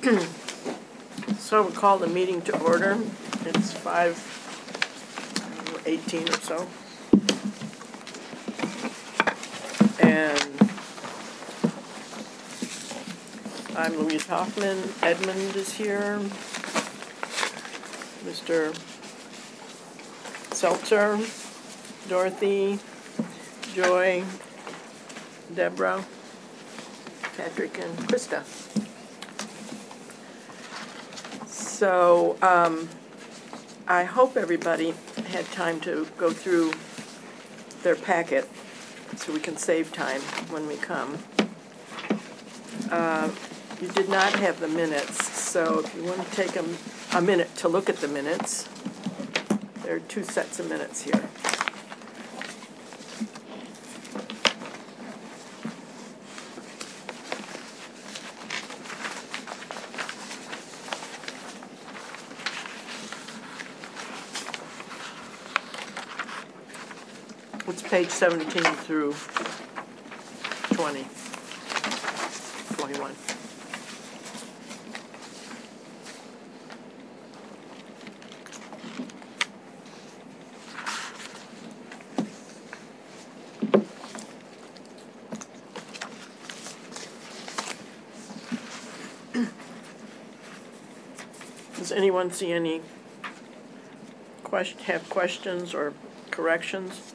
So we'll call the meeting to order. It's 5:18 or so. And I'm Louise Hoffman. Edmund is here. Mr. Seltzer, Dorothy, Joy, Deborah, Patrick, and Krista. So I hope everybody had time to go through their packet so we can save time when we come. You did not have the minutes, so if you want to take a minute to look at the minutes, there are two sets of minutes here. It's page 17 through 21. Does anyone see any have questions or corrections?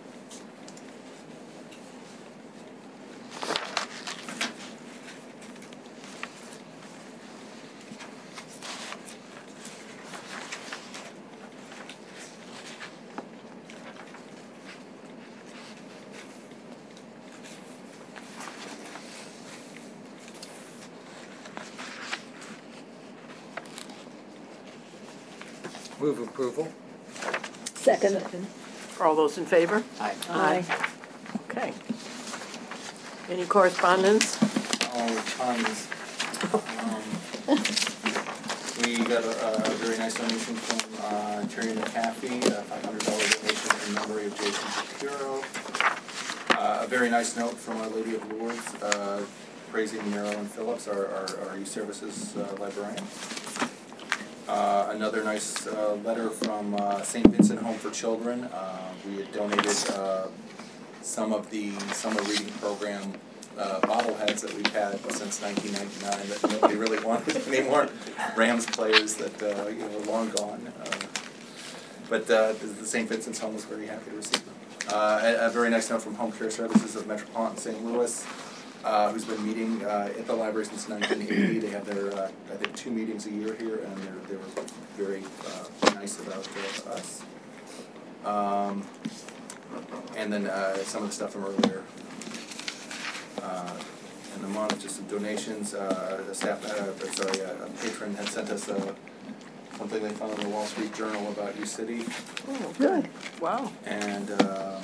Move approval. Second. All those in favor? Aye. Aye. Okay. Any correspondence? Oh, tons. We got a very nice donation from Terry McAfee, a $500 donation in memory of Jason Shapiro. A very nice note from Our Lady of Lourdes, praising Marilyn Phillips, our youth services librarian. Another nice letter from St. Vincent Home for Children. We had donated some of the summer reading program bobbleheads that we've had since 1999 that nobody really wanted anymore. Rams players that were long gone. But the St. Vincent's Home was very happy to receive them. A very nice note from Home Care Services of Metropolitan St. Louis, who's been meeting at the library since 1980. They have their, I think, 2 meetings a year here, and they were very nice about us. And then some of the stuff from earlier in the month, just some donations. A patron had sent us something they found in the Wall Street Journal about U City. Oh, good. Wow. And a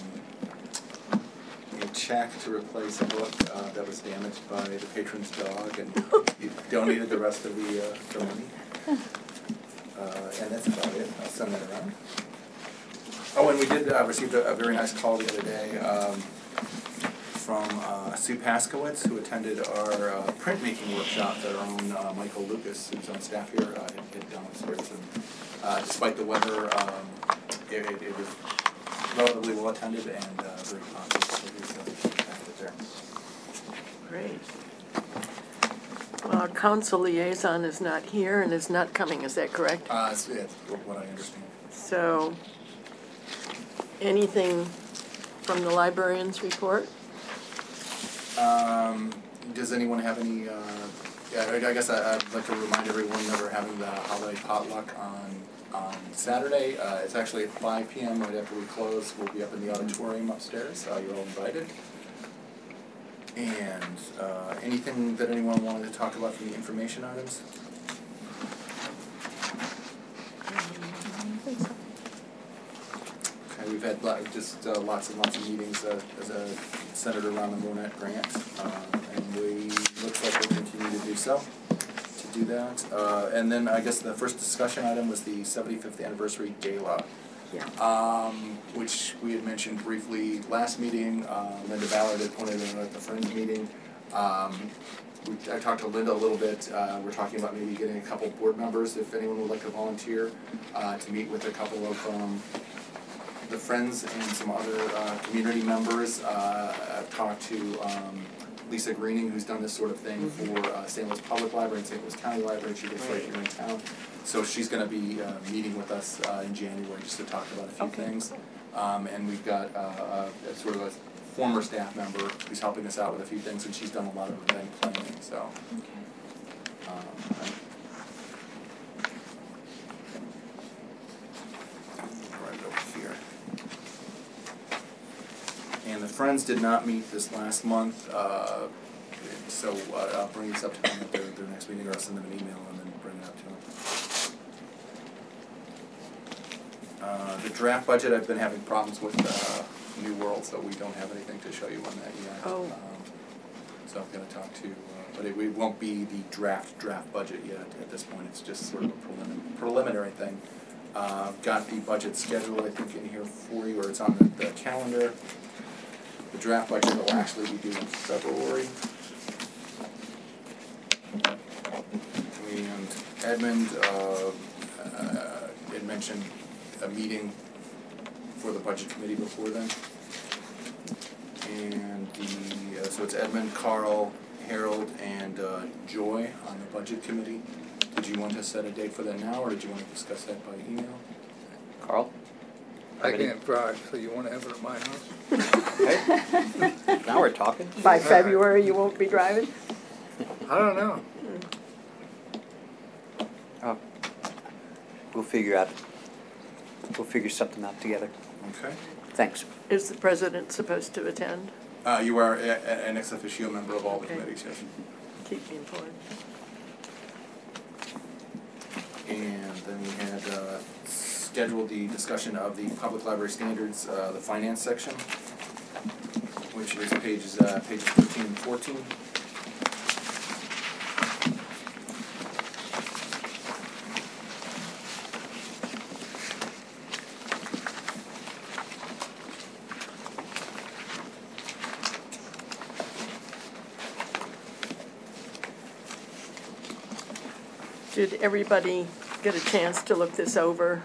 check to replace a book that was damaged by the patron's dog, and he donated the rest of the money. And that's about it. I'll send that around. Oh, and we did receive a very nice call the other day from Sue Paskowitz, who attended our printmaking workshop that our own Michael Lucas, who's on staff here, had downstairs. And despite the weather, it was relatively well attended and very positive. There. Great. Well, our council liaison is not here and is not coming, is that correct? That's what I understand. So, anything from the librarian's report? Does anyone have any, I guess I'd like to remind everyone that we're having the holiday potluck on Saturday. It's actually at 5 p.m. right after we close. We'll be up in the auditorium upstairs. You're all invited. And anything that anyone wanted to talk about from the information items? Okay, we've had lots and lots of meetings as a Senator Rahm Emanuel grant, and we looks like we'll continue to do so. Do that, and then I guess the first discussion item was the 75th anniversary gala. Yeah. Which we had mentioned briefly last meeting. Linda Ballard had pointed out at the Friends meeting. I talked to Linda a little bit. We're talking about maybe getting a couple board members, if anyone would like to volunteer, to meet with a couple of the friends and some other community members. I've talked to Lisa Greening, who's done this sort of thing for St. Louis Public Library and St. Louis County Library. She lives right here in town. So she's going to be meeting with us in January just to talk about a few things. And we've got sort of a former staff member who's helping us out with a few things, and she's done a lot of event planning. So. Right over here. And the Friends did not meet this last month, so I'll bring this up to them at their next meeting, or I'll send them an email and then bring it up to them. The draft budget, I've been having problems with New World, so we don't have anything to show you on that yet. Oh. So I'm going to talk to, but it won't be the draft budget yet at this point. It's just sort of a preliminary thing. Got the budget schedule, I think, in here for you, or it's on the calendar. The draft budget will actually be due in February. And Edmund had mentioned a meeting for the budget committee before then. And so it's Edmund, Carl, Harold, and Joy on the budget committee. Did you want to set a date for that now, or did you want to discuss that by email? Carl? I can't drive, so you want to have it at my house? Okay. Now we're talking. By February, you won't be driving? I don't know. Oh. We'll figure something out together. Okay. Thanks. Is the president supposed to attend? You are an ex officio member of all the Okay. committees, yes. Keep me informed. And then we had scheduled the discussion of the public library standards, the finance section, which is pages 13 and 14. Did everybody get a chance to look this over?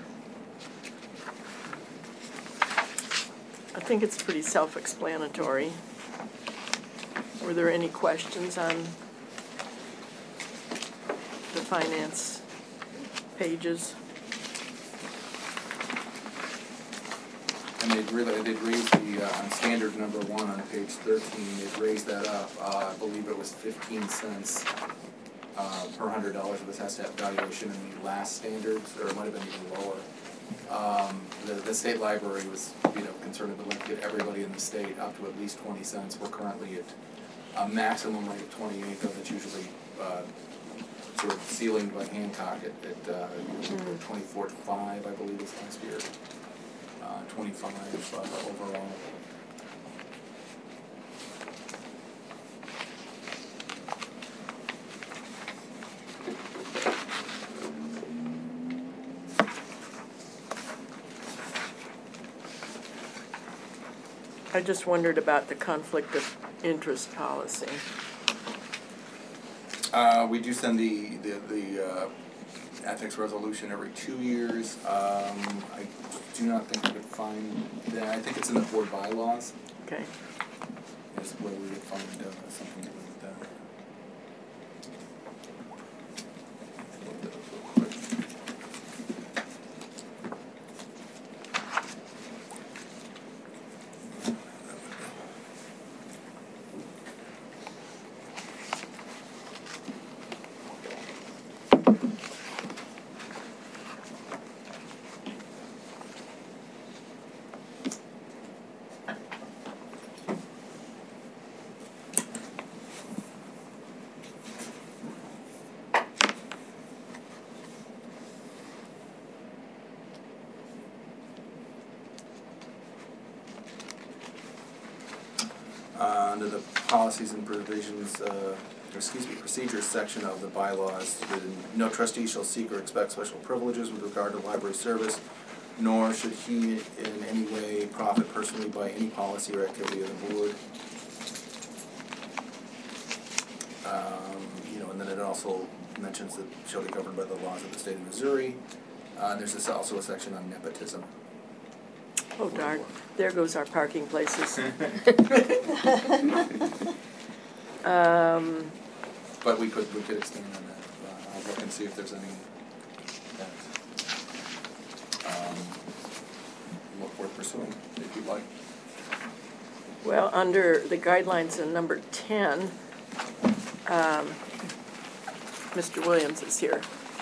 I think it's pretty self-explanatory. Were there any questions on the finance pages? And they'd raised the, on standard number 1 on page 13, they'd raised that up, I believe it was 15 cents per $100 of this has to have valuation in the last standards, or it might have been even lower. The state library was, concerned to get everybody in the state up to at least 20 cents. We're currently at a maximum rate of 28, though that's usually sort of ceilinged by Hancock at 24.5, I believe, this last year. 25 overall. I just wondered about the conflict of interest policy. We do send the ethics resolution every 2 years. I do not think we could find that. I think it's in the board bylaws. Okay. Is where we would find something to do with that. Under the policies and provisions, procedures section of the bylaws, no trustee shall seek or expect special privileges with regard to library service, nor should he in any way profit personally by any policy or activity of the board. And then it also mentions that shall be governed by the laws of the state of Missouri. And there's also a section on nepotism. Oh darn, there goes our parking places. But we could extend on that. I'll look and see if there's any that look worth pursuing, if you'd like. Well, under the guidelines in number 10, Mr. Williams is here.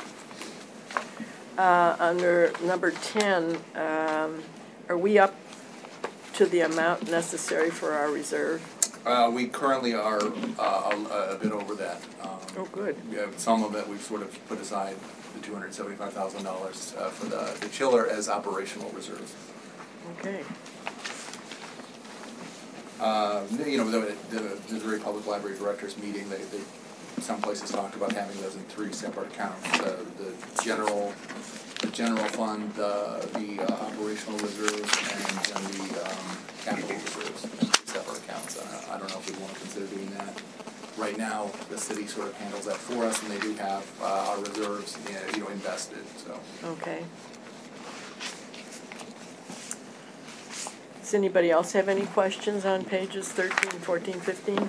Under number 10, are we up to the amount necessary for our reserve? We currently are a bit over that. Oh, good. We have some of it we've sort of put aside, the $275,000 for the chiller as operational reserves. Okay. You know, the Missouri Public Library Directors meeting, they some places talked about having those in 3 separate accounts: the general fund, the operational reserves, and the capital reserves, in 3 separate accounts. I don't know if we want to consider doing that. Right now, the city sort of handles that for us, and they do have our reserves, you know, invested. So. Okay. Does anybody else have any questions on pages 13, 14, 15?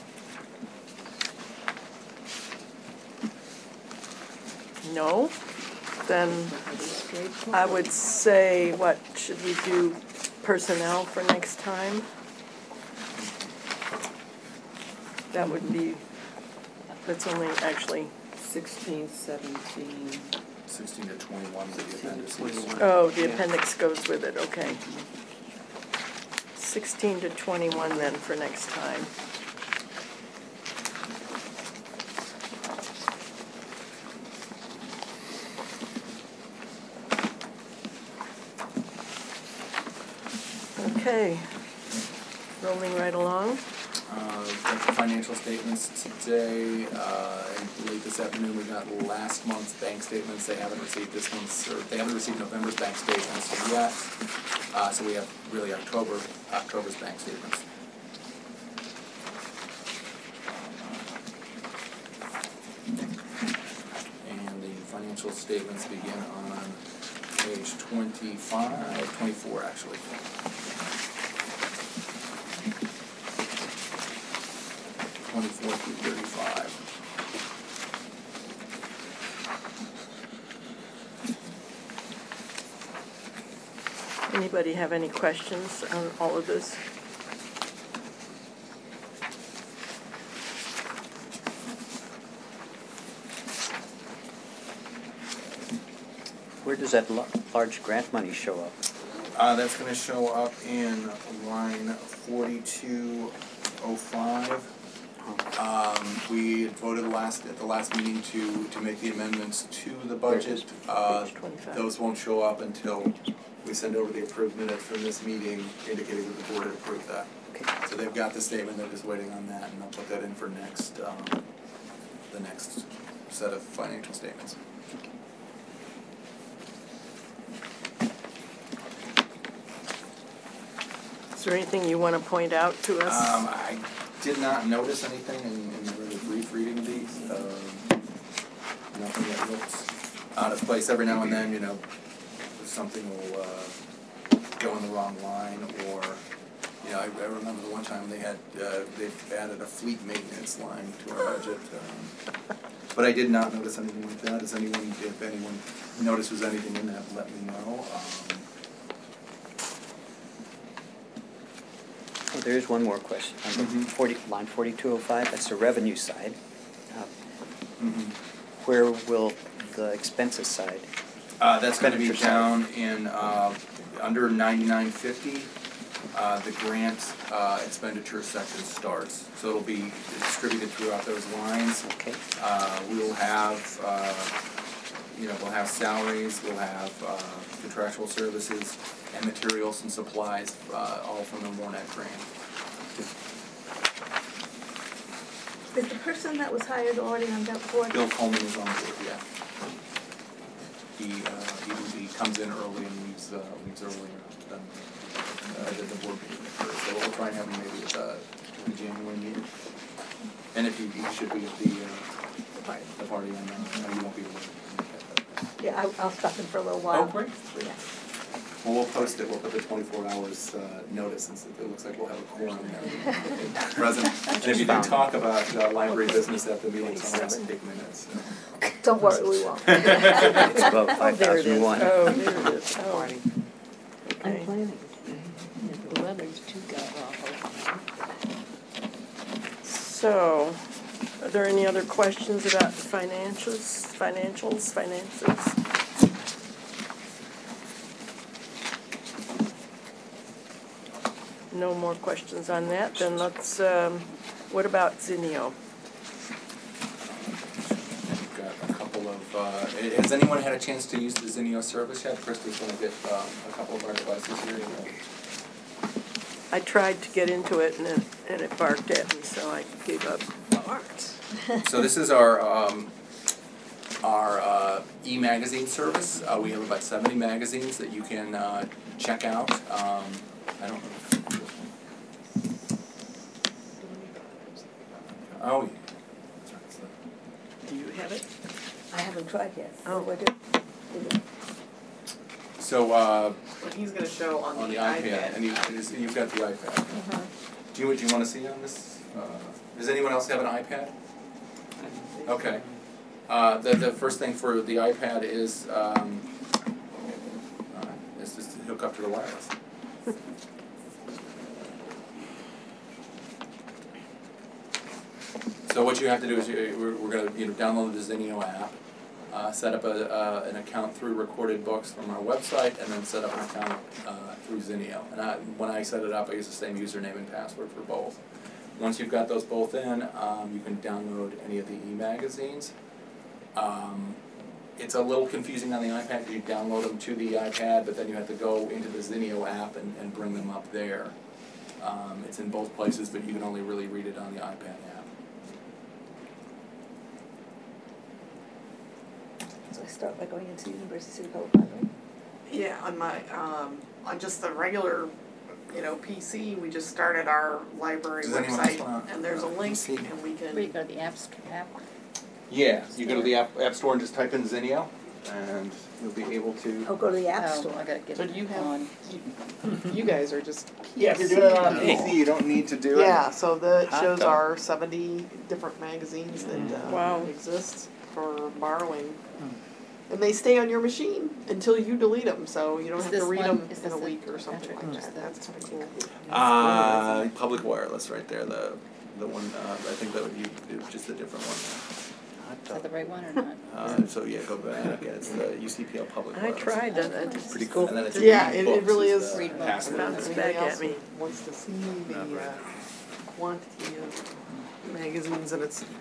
No? Then I would say, what, should we do personnel for next time? That would be, that's only actually, 16, 17. 16 to 21 is the 16 to appendices. 21. oh, the Yeah. appendix goes with it, okay. 16 to 21 then for next time. Okay, rolling right along. Got the financial statements today, and late this afternoon we got last month's bank statements. They haven't received this month's, or they haven't received November's bank statements yet. So we have really October's bank statements. And the financial statements begin on page 24 actually. 24 through 35. Anybody have any questions on all of this? Where does that large grant money show up? That's going to show up in line 4205. We had voted at the last meeting to make the amendments to the budget. Page 25. Those won't show up until we send over the approved minutes from this meeting indicating that the board had approved that. Okay. So they've got the statement, they're just waiting on that, and I'll put that in for next, the next set of financial statements. Is there anything you want to point out to us? I did not notice anything in the really brief reading of these. Nothing that looks out of place. Every now and then, you know, something will go in the wrong line, or you know, I remember the one time they added a fleet maintenance line to our budget. But I did not notice anything like that. If anyone notices anything in that, let me know. Oh, there is one more question. On the line 4205, that's the revenue side. Where will the expenses side? That's going to be Expenditure down in under 9950. The grant expenditure section starts, so it'll be distributed throughout those lines. Okay. We'll have we'll have salaries, we'll have contractual services, and materials and supplies, all from the Warnet grant. Is the person that was hired already on that board? Bill Coleman is on board, yeah. He comes in early and leaves earlier than the board meeting occurs. So we'll try and have him maybe at the January meeting. And if he should be at the party. the party, and you won't be able to make that. Yeah, I'll stop in for a little while. Oh, great. Yeah. Well, we'll post it, we'll put the 24 hours notice, since it looks like we'll have a quorum there present. And if you do talk about library business at the meeting, someone has to take minutes. Don't worry, we won't. It's about There it is. 5,001. Oh, there it is. Oh, I'm okay. planning. The weather's too god awful. So, are there any other questions about the finances? No more questions on that, then let's, what about Zinio? We've got a couple of, has anyone had a chance to use the Zinio service yet? Krista's gonna get a couple of our devices here. I tried to get into it and it barked at me, so I gave up. So this is our e-magazine service. We have about 70 magazines that you can check out. I don't know. Oh, yeah. That's right. Do you have it? I haven't tried yet. Oh. What do? So, But he's gonna show on the iPad, and you've got the iPad. Do you want to see on this? Does anyone else have an iPad? Okay. The first thing for the iPad is just to hook up to the wireless. So what you have to do is we're going to download the Zinio app, set up an account through Recorded Books from our website, and then set up an account through Zinio. And when I set it up, I use the same username and password for both. Once you've got those both in, you can download any of the e-magazines. It's a little confusing on the iPad because you download them to the iPad, but then you have to go into the Zinio app and bring them up there. It's in both places, but you can only really read it on the iPad app. So I start by going into University City Public Library. Yeah, on my, on just the regular, PC, we just started our library Does anyone else website, wanna- and there's a link, see? and we Where you can, go to the app. Yeah, you go to the app store and just type in Zinio, and you'll be able to. Oh, go to the App Oh, Store. I gotta get So do you have- on. you guys are just. Yeah, if you're doing it on a PC, you don't need to do it. Yeah, so it Hot shows dog. our 70 different magazines that Wow. exist for borrowing. And they stay on your machine until you delete them, so you don't Is have to this read one- them is in this a the week or something Patrick, like or is that. that- That's pretty cool. Public wireless right there, the one, I think that would be just a different one. Is that the right one or not? So yeah, go back, yeah, it's the UCPL Public I Wireless. tried that, I just. Pretty cool. And then it's Yeah, Read it Books really is is. the Read Books. password. Bounce If back anybody at else me. wants to see the quantity of magazines, and it's,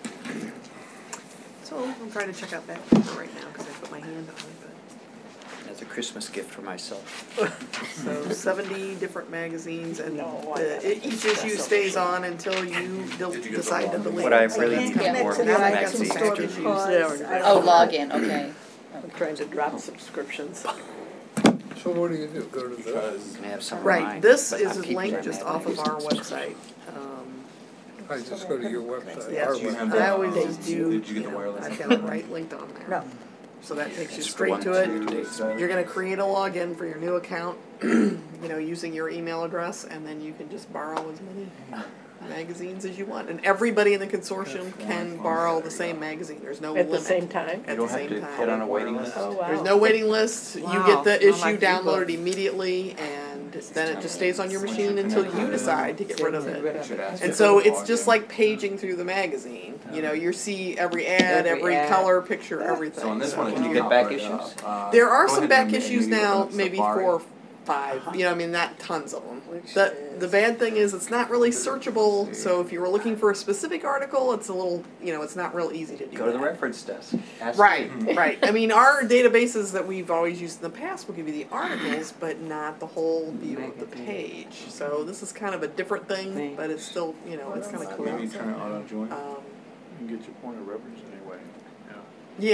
so I'm trying to check out that paper right now, because I put my hand on it, That's a Christmas gift for myself. so 70 different magazines, and No, I each issue stays on until you Did you get decide to the delete. What I So really that's need kinda Connect more to the now they've got iTunes some Store package issues. because Yeah, I Oh, don't- log in, okay. I'm trying to drop subscriptions. So what do you do, go to the, Because I have some of Right, mine, this but is I'm a keeping link them just at off of least. our website. I just go to your website, Yeah, our you have website. I always the- just do, Did you get the wireless? I've got it right linked on there. No. So that takes you It's the straight one to it. to- You're gonna create a login for your new account, using your email address, and then you can just borrow as many magazines as you want. And everybody in the consortium can borrow the same magazine, there's no limit. At the same time? At You don't the have same to time. get on a waiting list? Oh, wow. There's no waiting list, you Wow, get the not issue like downloaded ebooks. immediately, and then it just stays on your machine until you decide to get rid of it. You should ask And if so they it's log just in. like paging through the magazine. You see every ad, every color, picture, everything. So on this So- one, it Can you can get pop back right issues? up. There are Go some ahead back and issues maybe now, open up maybe Safari. 4 or 5. Not tons of them. The bad thing is it's not really searchable. So if you were looking for a specific article, it's a little, it's not real easy to do. Go to the that. reference desk. Ask Right, me. right. I mean, our databases that we've always used in the past will give you the articles, but not the whole view of the page. So this is kind of a different thing, but it's still, it's kind of cool. Maybe turn it auto join. You can get your point of reference anyway, Yeah,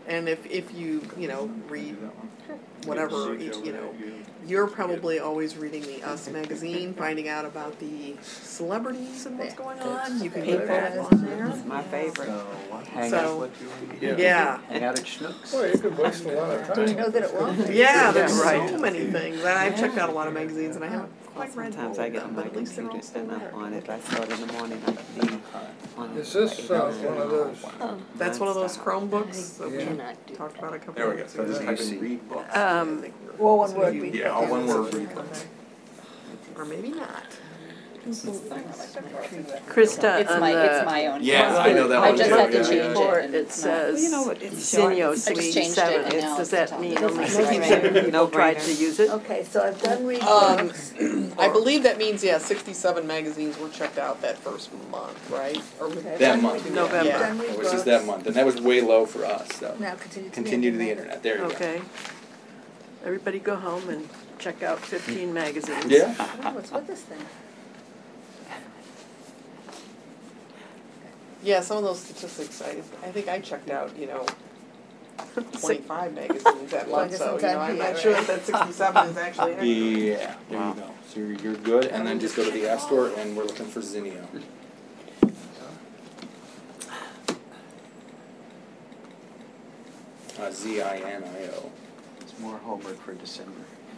And if you, read whatever, you're probably always reading the Us magazine, finding out about the celebrities and what's going on. You can get that on there. My favorite. Hang out So, with yeah. hang out at Schnucks. Well, you could waste a lot of time. Do you know that it won't? Yeah, there's right. so many things. And I've checked out a lot of magazines and I haven't quite read all Sometimes of I get them, on but my at least they're all computer still and I'm there. on it. I saw it in the morning. I could be on Is this one of those? That's one of those Chromebooks that we Cannot do talked about a couple There we of go, minutes so ago. just type in read books. Well, one word. read Yeah, all one word read Okay. books. Or maybe not. Krista, It's on my own. Yeah, I know that I one just too, had to yeah, change yeah. report, and it it's not- says You know what, it's short. Zinio I just Suite changed it 7. and now Does it's that top. mean It's only no 67 brainer. people tried No-brainer. to use it? Okay, so I've done read Um, books. I believe that means, 67 magazines were checked out that first month, right? Or That month. November. Yeah. Done read It was just books. that month, and that was way low for us, so. Now continue to Continue to the internet, there you go. Okay. Everybody go home and check out 15 magazines. Yeah? Oh, what's with this thing? Yeah, some of those statistics, I think I checked out, 25 magazines at Well, I once, guess so, sometime I'm here, not sure right? that 67 is actually accurate. Yeah, there you go. So you're good, and then just go to the App Store, and we're looking for Zinio. Zinio. It's more homework for December.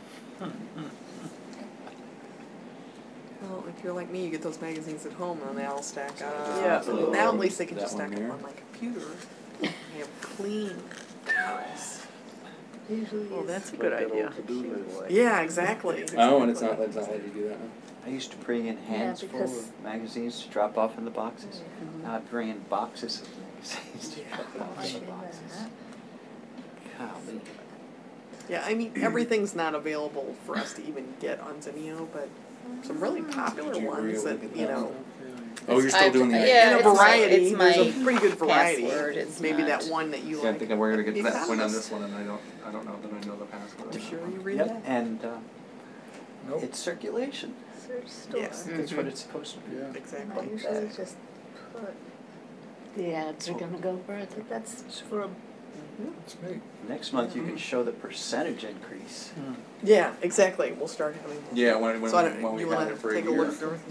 Well, if you're like me, you get those magazines at home and they all stack up. Yeah. So now at least they can That just one stack there. up on my computer. I have clean copies. Usually Well, is. that's a good idea. Yeah, exactly. Oh, and it's not letting you do that, huh? I used to bring in hands full because- of magazines to drop off in the boxes. Now I bring in boxes of magazines to drop Oh, I off in the did boxes. that. Golly. Yeah, I mean, everything's not available for us to even get on Zinio, but some really popular Did you ones really that, look at that? know, Oh, you're still doing the Yeah, in a it's my- variety, it's there's my a pretty good variety. password, it's Maybe not- that one that you Yeah, I like. think we're gonna get to You that found point on this? this one, and I don't know that I know the password. You sure you read Yep, that? and Nope. it's circulation. Search store. Yes. That's what it's supposed to be. Yeah. I Exactly. usually just put, The ads are gonna go further. that's for a, It's me. Next month, you can show the percentage increase. Yeah, exactly. We'll start having. Yeah, when So I don't, we you had wanna it for a take a year. look, Dorothy?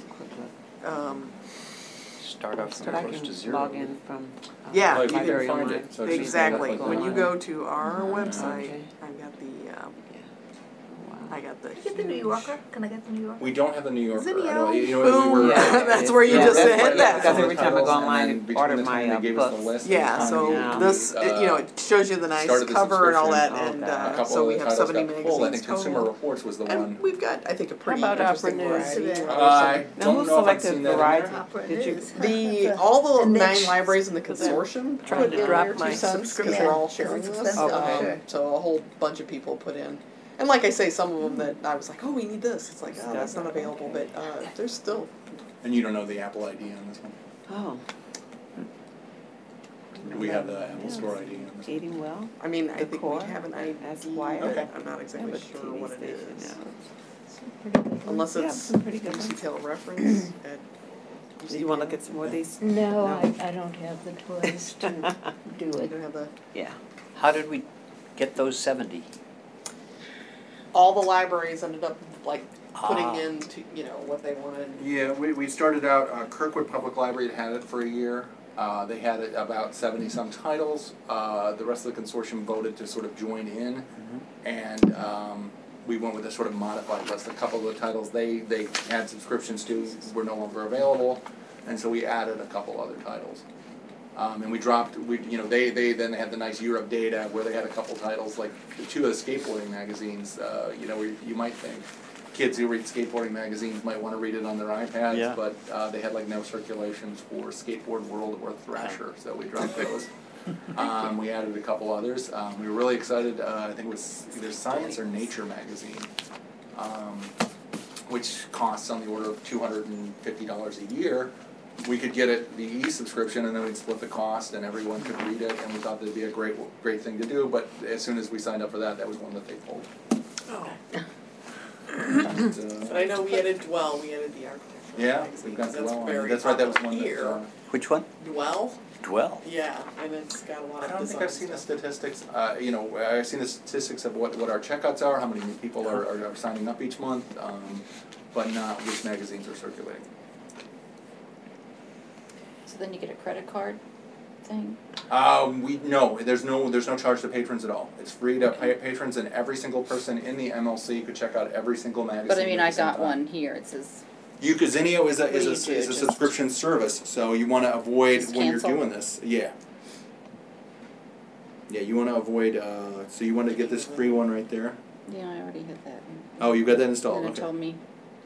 Start off So from I close to can zero. log in from. Yeah, Well, if you library can find online. it, so it's just Exactly. like When you online. go to our website, Okay. I've got the, Wow. I got the. can I get the New Yorker? Can I get the New Yorker? We don't have the New Yorker. I know, Zinio. you know, we were. Yeah. That's where you Yeah, just that's hit what- that. That's every time I go Titles, and online then and between order the time my they gave us the books. list, Yeah, the so time this, we, it shows you the nice started the cover and all that, subscription. and Okay. a couple so of we the have titles 70 got pulled. I magazines think Consumer total. Reports was the And one. we've got, I think, a pretty about interesting Opera News? variety. I Now, Don't who know if I've selected seen that in Variety? there. Opera Did you? News. All the And then 9 sh- libraries in the Because I'm consortium trying put to in drop their my 2 cents, because subscription. we're all Yeah, sharing it's this. expensive, Okay. sure. So a whole bunch of people put in. And like I say, some of them that I was like, oh, we need this. It's like, oh, that's not available, but there's still. And you don't know the Apple ID on this one. Oh. We have the Apple Store ID on this one. Eating well. I mean, I The think core, we have an ID, that's but wired. Okay. I'm not I exactly have a sure TV what it station is. now. Unless Yeah, it's some pretty good ones. UC reference at Do you want to look at some more of these? No, No. I don't have the toys to do You it. don't have the, Yeah. How did we get those 70? all the libraries ended up like putting Ah. into, what they wanted. Yeah, we started out, Kirkwood Public Library had it for a year. They had about 70-some titles. The rest of the consortium voted to sort of join in. And we went with a sort of modified list. A couple of the titles they had subscriptions to were no longer available. And so we added a couple other titles. And we dropped, they then had the nice Europe data where they had a couple titles, like the 2 of the skateboarding magazines, where you might think kids who read skateboarding magazines might want to read it on their iPads, Yeah. but they had like no circulations for Skateboard World or Thrasher, so we dropped those. We added a couple others. We were really excited, I think it was either Science or Nature magazine, which costs on the order of $250 a year. We could get it the e-subscription, and then we'd split the cost, and everyone could read it, and we thought that'd be a great thing to do. But as soon as we signed up for that, that was one that they pulled. Oh. And, But I know we added Dwell, we added the architecture. yeah, magazine, we've got that's Dwell. very That's right. That was popular one here. that. Which one? Dwell, dwell. Yeah, and it's got a lot I of don't think I've design seen the stuff. statistics, I've seen the statistics of what our checkouts are, how many new people are signing up each month, but not which magazines are circulating. So then you get a credit card thing? No, there's no charge to patrons at all. It's free to patrons, and every single person in the MLC could check out every single magazine. But I mean, at I the same got time. one here, it says, Zinio is What do you do, a just- subscription service, so you wanna avoid Just when cancel? you're doing this, yeah. Yeah, you wanna avoid, so you wanna get this free one right there. yeah, I already hit that. Oh, you got that installed, And okay. it told me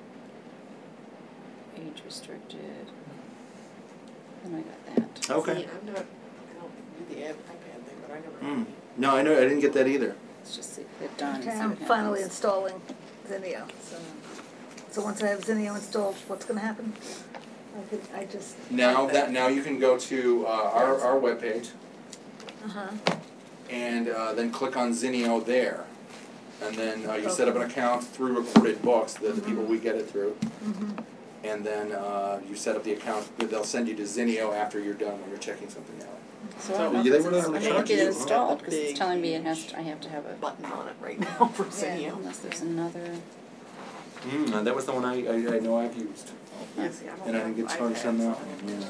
age restricted. And I got that. Okay. See, I don't do the iPad thing, but I never. No, I know, I didn't get that either. Let's just see, hit done and see Okay, what I'm happens. finally installing Zinio, so once I have Zinio installed, what's gonna happen? I just, Now you can go to, our webpage, uh-huh, and then click on Zinio there. And then you set up an account through Recorded Books, the people we get it through. And then you set up the account, they'll send you to Zinio after you're done when you're checking something out. So I don't know Yeah, if they it's were not gonna I think charge it you. installed, because Big it's telling me I have to have a, Button on it right now for Zinio. unless there's another. That was the one I know I've used. Yeah, see, I don't And I didn't have get charged on iPads, that so I one, have yeah.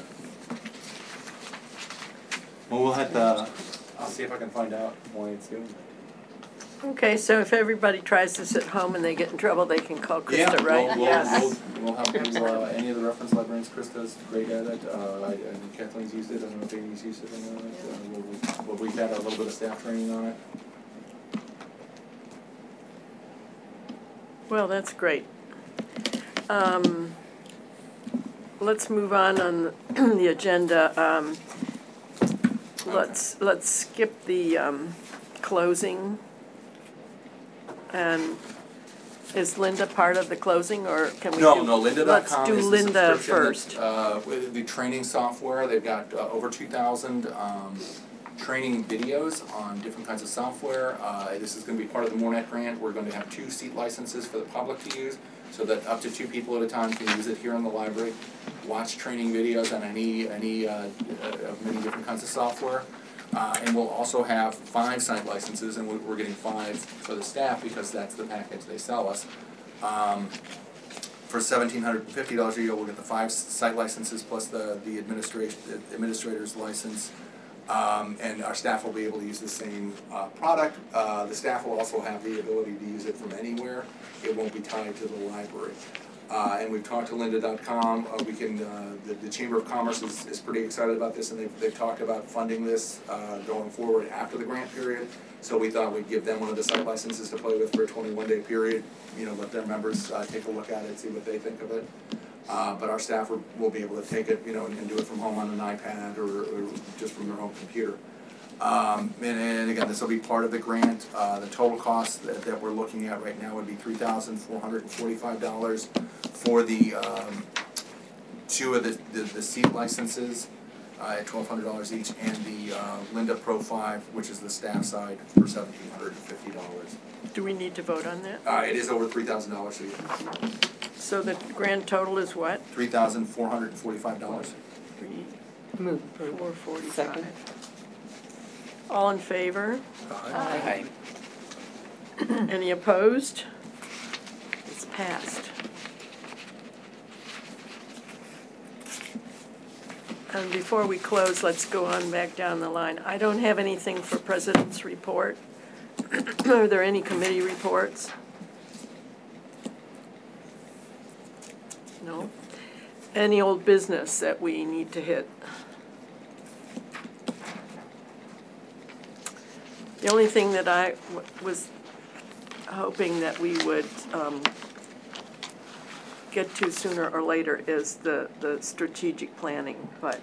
to- Well, we'll have to, I'll see if I can find out why it's doing that. Okay, so if everybody tries this at home and they get in trouble, they can call Yeah, Krista, right? we'll help you, any of the reference librarians, Krista's great at it, and Kathleen's used it, I don't know if Amy's used it or not, we've had a little bit of staff training on it. Well, that's great. Let's move on the agenda. Let's skip the closing. And is Linda part of the closing, or can we do? No, lynda.com Let's do is the Linda subscription first. that, with the training software, they've got over 2,000 training videos on different kinds of software. This is gonna be part of the MORENET grant. We're going to have 2 seat licenses for the public to use, so that up to 2 people at a time can use it here in the library, watch training videos on any of many different kinds of software. And we'll also have 5 site licenses, and we're getting 5 for the staff because that's the package they sell us. For $1,750 a year, we'll get the 5 site licenses plus the administrator's license. And our staff will be able to use the same product. The staff will also have the ability to use it from anywhere. It won't be tied to the library. And we've talked to lynda.com, the Chamber of Commerce is pretty excited about this, and they've talked about funding this going forward after the grant period. So we thought we'd give them one of the site licenses to play with for a 21-day period, let their members take a look at it, see what they think of it. But our staff will be able to take it, and do it from home on an iPad or just from their own computer. And again, this will be part of the grant. The total cost that we're looking at right now would be $3,445 for the 2 of the seat licenses at $1,200 each, and the Lynda Pro 5, which is the staff side, for $1,750. Do we need to vote on that? It is over $3,000 a year. So the grand total is what? $3,445. Move approval. 445. Second. All in favor? Aye. Any opposed? It's passed. And before we close, let's go on back down the line. I don't have anything for President's report. Are there any committee reports? No? Any old business that we need to hit? The only thing that I was hoping that we would get to sooner or later is the strategic planning, but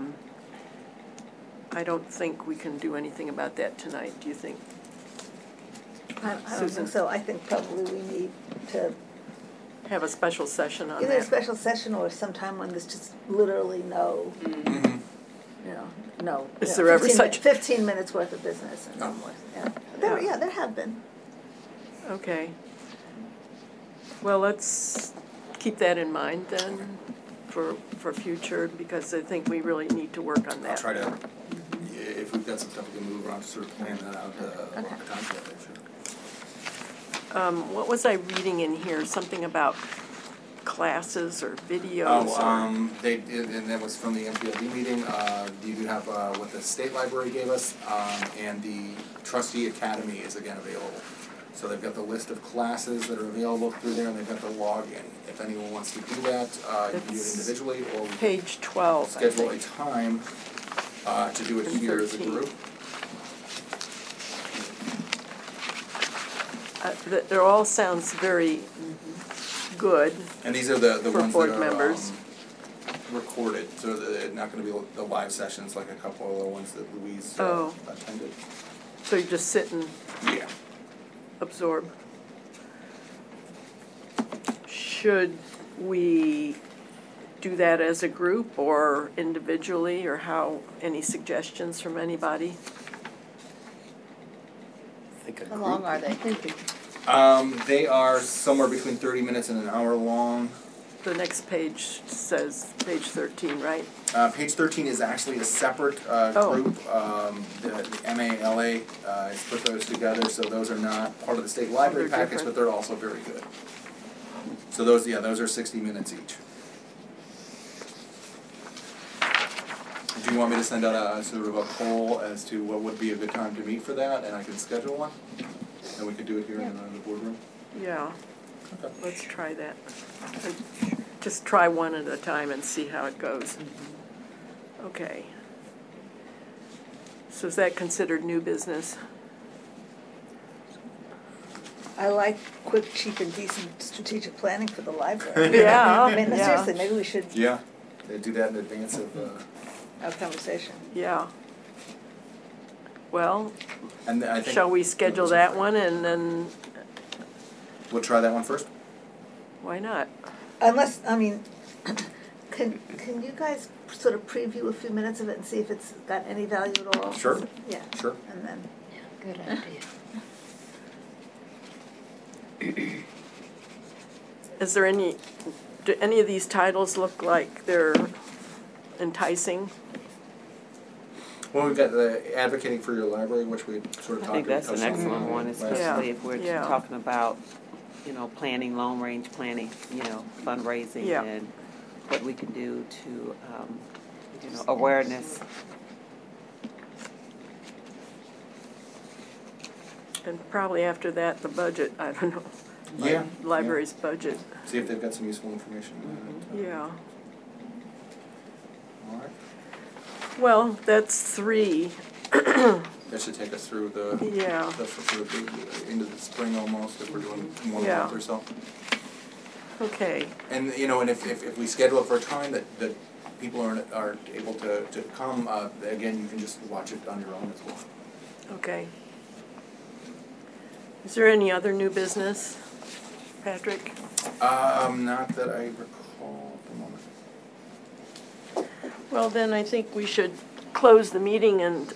I don't think we can do anything about that tonight, do you think? I don't Susan. think so. I think probably we need to, Have a special session on either a that? special session or sometime when there's just literally no, no. Is you know, there ever 15 such- 15 minutes worth of business and no more, Yeah. There have been. Okay. Well, let's keep that in mind then. for future, because I think we really need to work on I'll that. try to, if we've got some stuff we can move around, sort of plan that out, a time together, sure. What was I reading in here? Something about classes or videos? Oh, they did, and that was from the MPLD meeting. You do have what the state library gave us, and the trustee academy is again available. So they've got the list of classes that are available through there, and they've got the login. If anyone wants to do that, you can do it It's individually, or we can Page 12, I schedule a think. time to do it And here as a 13. group. It all sounds very good. And these are the For ones board that are members. Recorded, so they're not gonna be the live sessions like a couple of the ones that Louise Oh. attended. So you just sit and Yeah. absorb. Should we do that as a group or individually, or how, any suggestions from anybody? I think a How long group- are they? They are somewhere between 30 minutes and an hour long. The next page says, page 13, right? Page 13 is actually a separate Oh. group. The MALA has put those together, so those are not part of the state library They're package, different. but they're also very good. So those are 60 minutes each. Do you want me to send out a sort of a poll as to what would be a good time to meet for that, and I can schedule one? And we could do it here in the boardroom? Yeah, Okay. let's try that. And just try one at a time and see how it goes. Okay. So is that considered new business? I like quick, cheap, and decent strategic planning for the library. Yeah, I mean, yeah. seriously, maybe we should Yeah, they do that in advance of, have a conversation. Yeah. Well, and I think. shall we schedule that one and then, We'll try that one first? why not? Unless, I mean, can you guys sort of preview a few minutes of it and see if it's got any value at all? Sure. Yeah, Sure. and then, Good idea. Is there any, do any of these titles look like they're enticing? Well, we've got the advocating for your library, which we sort of I talked think that's an touched on excellent one, last- especially if we're Yeah. talking about, planning, long-range planning, fundraising Yeah. and what we can do to, awareness. And probably after that, the budget, I don't know. Yeah. Library's budget, See if they've got some useful information. yeah. All right. Well, that's 3, That should take us through the, yeah. into the spring almost, if we're doing one Yeah. month or so. Okay, And, and if we schedule it for a time that people are able to come, again, you can just watch it on your own as well. okay. Is there any other new business, Patrick? Not that I recall at the moment. Well, then I think we should close the meeting and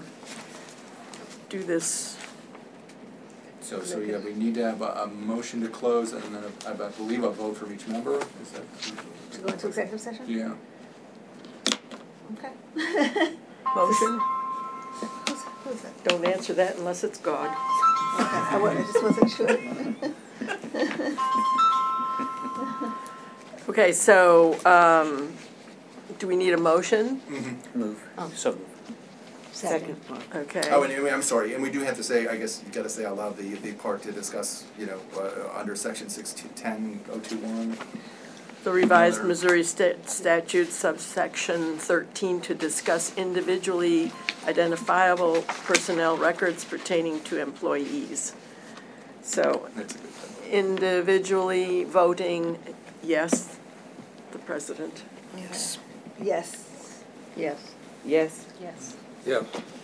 do this. So yeah, we need to have a motion to close and then I believe a vote from each member, is that? to go into executive session? Yeah. Okay. Motion? Who's that? Don't answer that unless it's God. Okay, I just wasn't sure. Okay, so, do we need a motion? Move. So move. Second one. Okay. Oh, and I'm sorry, and we do have to say, I guess you gotta say out loud the part to discuss, under section 610.021. The revised Another- Missouri statute subsection 13 to discuss individually identifiable personnel records pertaining to employees. So That's a good thing. individually voting, yes, the president. Yes. Yes. Yes? Yes. Yeah.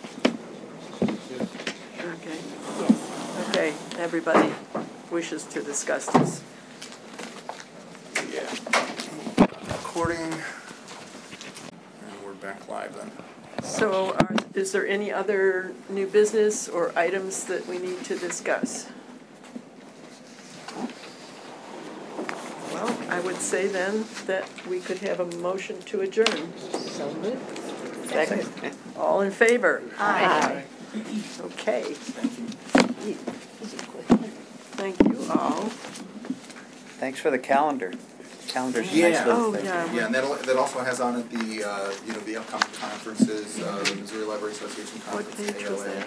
Okay. Okay, everybody wishes to discuss this. Yeah. Recording. And we're back live then. So is there any other new business or items that we need to discuss? Well, I would say then that we could have a motion to adjourn. So moved. Second. All in favor? Aye. Okay, Easy, quick. thank you all. Thanks for the calendar. Calendar's a Yeah. nice little Oh, thing. yeah. Yeah, and that also has on it the, you know, the upcoming conferences, the Missouri Library Association What Conference, page was ALA. that?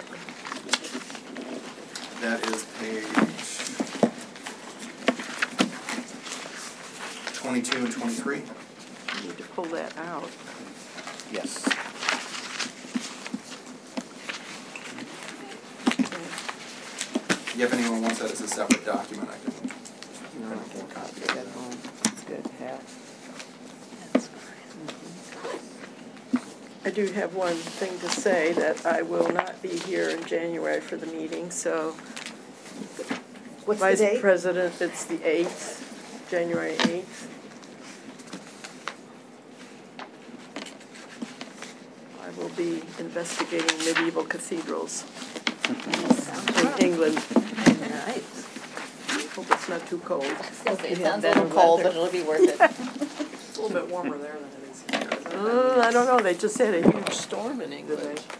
That is page 22 and 23. I need to pull that out. Yes. If you have anyone wants that as a separate document, I can No, print more copies Good of that. home. It's good to have. I do have one thing to say, that I will not be here in January for the meeting, so What's the Vice date? President, it's the 8th, January 8th. I will be investigating medieval cathedrals in England. Nice. Hope it's not too cold. I was gonna say, it We have sounds a little better cold, weather. but it'll be worth it. It's a little bit warmer there than it is here. I don't know, they just had a huge storm in England.